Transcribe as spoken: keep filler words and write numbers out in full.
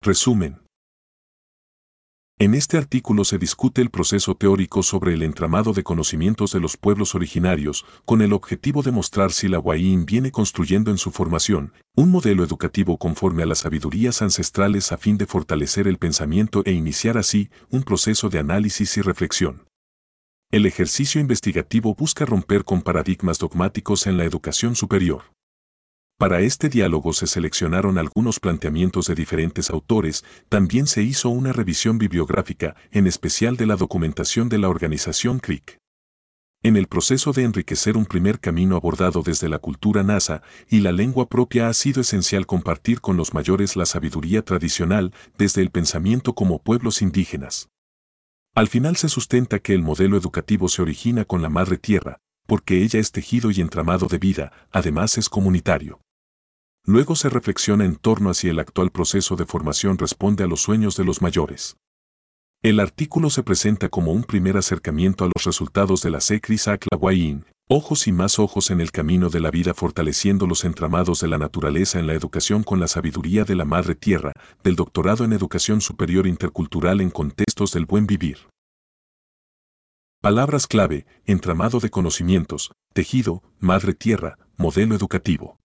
Resumen. En este artículo se discute el proceso teórico sobre el entramado de conocimientos de los pueblos originarios, con el objetivo de mostrar si la Wayín viene construyendo en su formación un modelo educativo conforme a las sabidurías ancestrales a fin de fortalecer el pensamiento e iniciar así un proceso de análisis y reflexión. El ejercicio investigativo busca romper con paradigmas dogmáticos en la educación superior. Para este diálogo se seleccionaron algunos planteamientos de diferentes autores, también se hizo una revisión bibliográfica, en especial de la documentación de la organización C R I C. En el proceso de enriquecer un primer camino abordado desde la cultura nasa y la lengua propia ha sido esencial compartir con los mayores la sabiduría tradicional desde el pensamiento como pueblos indígenas. Al final se sustenta que el modelo educativo se origina con la madre tierra, porque ella es tejido y entramado de vida, además es comunitario. Luego se reflexiona en torno a si el actual proceso de formación responde a los sueños de los mayores. El artículo se presenta como un primer acercamiento a los resultados de la C R I S A C la Wayín, ojos y más ojos en el camino de la vida fortaleciendo los entramados de la naturaleza en la educación con la sabiduría de la Madre Tierra, del doctorado en Educación Superior Intercultural en Contextos del Buen Vivir. Palabras clave: entramado de conocimientos, tejido, Madre Tierra, modelo educativo.